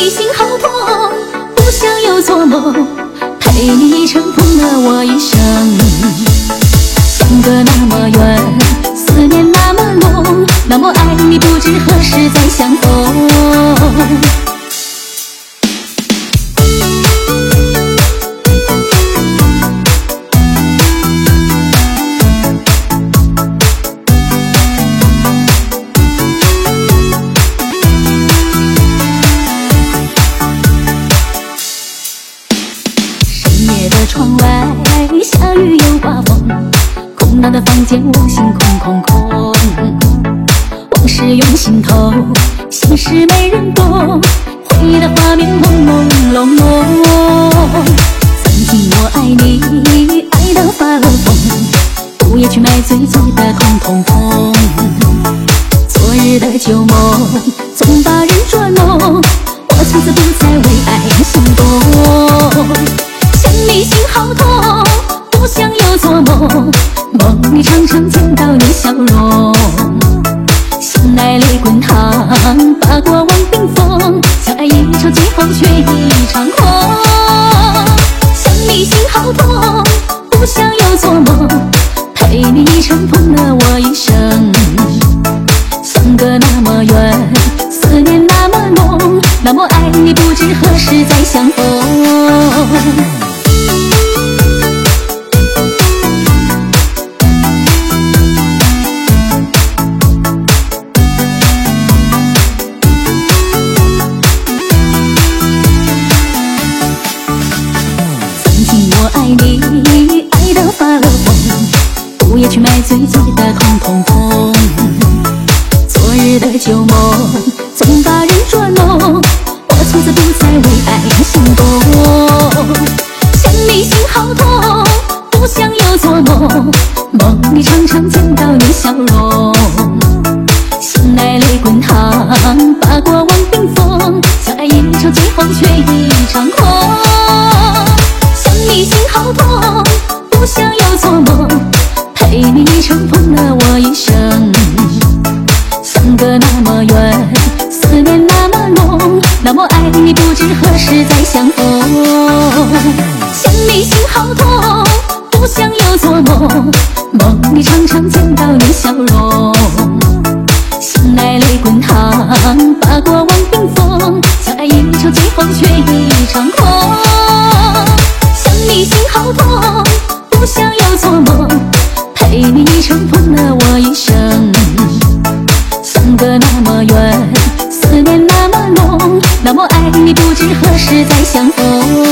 你心好痛，不想又做梦，陪你一程碰了我一生。相隔那么远，思念那么浓，那么爱你，不知何时再相逢。窗外下雨又刮风，空荡的房间我心空空空。往事涌心头，心事没人懂，回忆的画面朦朦胧胧。曾经我爱你，爱到发了疯，午夜去买醉醉的通通通。昨日的旧梦总把人捉弄，我从此不再为爱心动。想你心好痛，不想又做梦，梦里常常见到你笑容。相爱泪滚烫，把过往冰封，相爱一场最后却一场空。想你心好痛，不想又做梦，陪你一程碰了我一生。相隔那么远，思念那么浓，那么爱你，不知何时再相逢。我爱你，爱到发了疯，午夜去买醉醉的通通通。昨日的旧梦总把人捉弄，我从此不再为爱心动。想你心好痛，不想又做梦，梦里常常见到你笑容。相爱泪滚烫，把过往冰封，相爱一场最后却一场空。你心好痛，不想又做梦，陪你一程碰了我一生。相隔那么远，思念那么浓，那么爱你，不知何时再相逢。想你心好痛，不想又做梦，梦里常常见到你笑容。相爱泪滚烫，把过往冰封，相爱一场最后却一场空。你心好痛，不想又做梦，陪你一程碰了我一生。相隔那么远，思念那么浓，那么爱你，不知何时再相逢。